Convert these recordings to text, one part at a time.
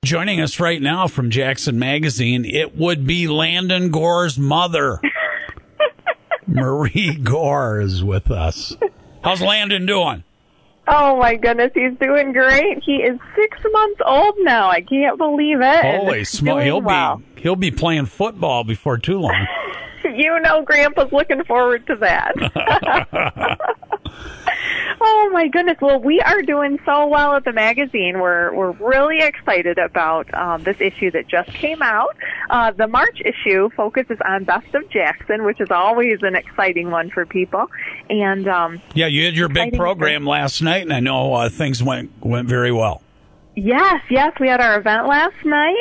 Joining us right now from Jackson Magazine, it would be Landon Gore's mother. Marie Gore is with us. How's Landon doing? Oh, my goodness. He's doing great. He is 6 months old now. I can't believe it. Holy smoke. He'll be playing football before too long. You know Grandpa's looking forward to that. Oh, my goodness. Well, we are doing so well at the magazine. We're really excited about this issue that just came out. The March issue focuses on Best of Jackson, which is always an exciting one for people. And yeah, you had your big program last night, and I know things went very well. Yes, we had our event last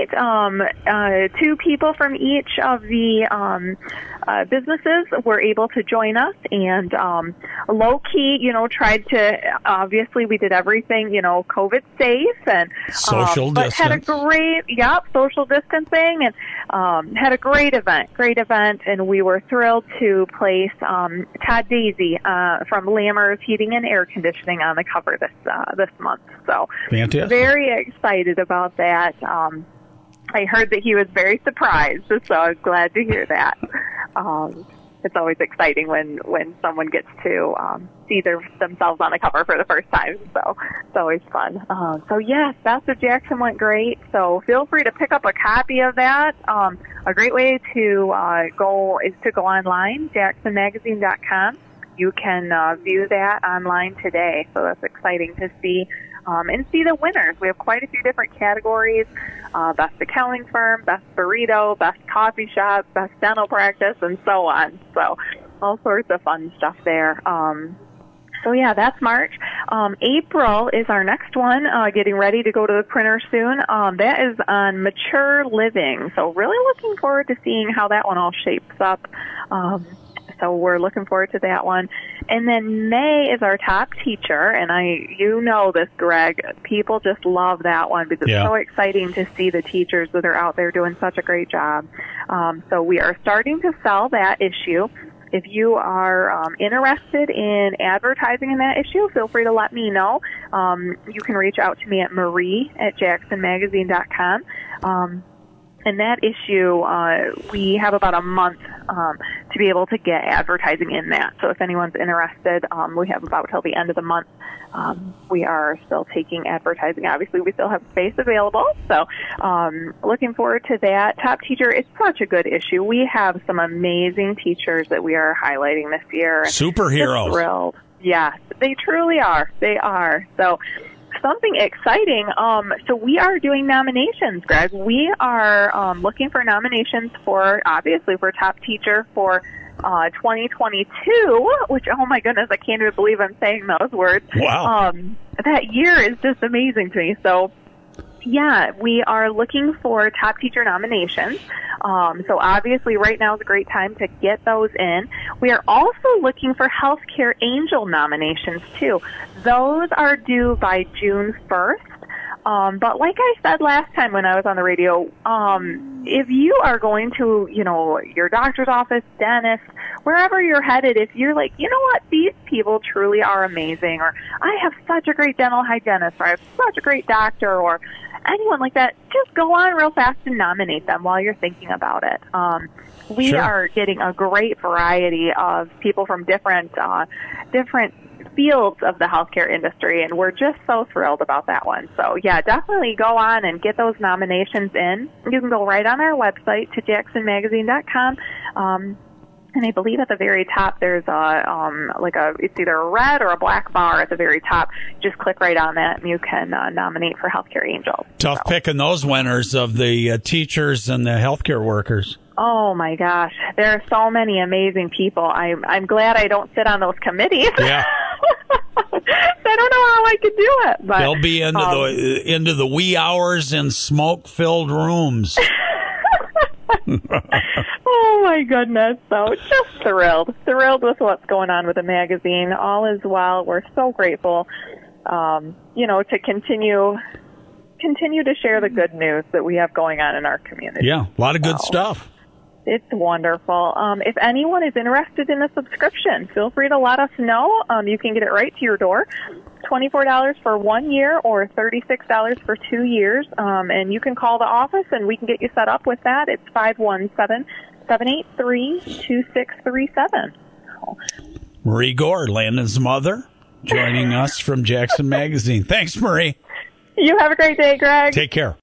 night. 2 people from each of the businesses were able to join us, and low-key, tried to, obviously we did everything, COVID safe, and social but had a great, social distancing, and had a great event, and we were thrilled to place Todd Daisy from Lammers Heating and Air Conditioning on the cover this month. So fantastic. Very excited about that. I heard that he was very surprised, so I'm glad to hear that. It's always exciting when someone gets to see themselves on the cover for the first time, so it's always fun. So yes, Best of Jackson went great, so feel free to pick up a copy of that. A great way to go is to go online, jacksonmagazine.com. You can view that online today, so that's exciting to see. And see the winners. We have quite a few different categories. Best accounting firm, best burrito, best coffee shop, best dental practice, and so on. So all sorts of fun stuff there. So yeah, that's March. April is our next one, getting ready to go to the printer soon. That is on mature living. So really looking forward to seeing how that one all shapes up. So we're looking forward to that one. And then May is our top teacher, and you know this, Greg. People just love that one because it's so exciting to see the teachers that are out there doing such a great job. So we are starting to sell that issue. If you are interested in advertising in that issue, feel free to let me know. You can reach out to me at marie@jacksonmagazine.com. And that issue, we have about a month to be able to get advertising in that. So if anyone's interested, we have about till the end of the month. We are still taking advertising. Obviously, we still have space available. So looking forward to that. Top Teacher is such a good issue. We have some amazing teachers that we are highlighting this year. Superheroes. Just thrilled. Yes, they truly are. They are. So something exciting. So we are doing nominations, Greg. We are looking for nominations obviously for Top Teacher for 2022, which, oh my goodness, I can't even believe I'm saying those words. Wow. That year is just amazing to me. So yeah, we are looking for Top Teacher nominations. So obviously right now is a great time to get those in. We are also looking for Healthcare Angel nominations too. Those are due by June 1st. But like I said last time when I was on the radio, if you are going to, your doctor's office, dentist, wherever you're headed, if you're like, you know what, these people truly are amazing, or I have such a great dental hygienist, or I have such a great doctor, or anyone like that, just go on real fast and nominate them while you're thinking about it. We are getting a great variety of people from different fields of the healthcare industry, and we're just so thrilled about that one. So yeah, definitely go on and get those nominations in. You can go right on our website to jacksonmagazine.com. And I believe at the very top there's it's either a red or a black bar at the very top. Just click right on that and you can nominate for Healthcare Angels. Tough picking those winners of the teachers and the healthcare workers. Oh my gosh, there are so many amazing people. I'm glad I don't sit on those committees. Yeah. I don't know how I could do it. But they'll be into the wee hours in smoke-filled rooms. Oh my goodness. So just thrilled with what's going on with the magazine. All is well. We're so grateful, to continue to share the good news that we have going on in our community. Yeah, a lot of good stuff. It's wonderful. If anyone is interested in a subscription, feel free to let us know. You can get it right to your door. $24 for 1 year or $36 for 2 years. And you can call the office and we can get you set up with that. It's 517-783-2637. Marie Gore, Landon's mother, joining us from Jackson Magazine. Thanks, Marie. You have a great day, Greg. Take care.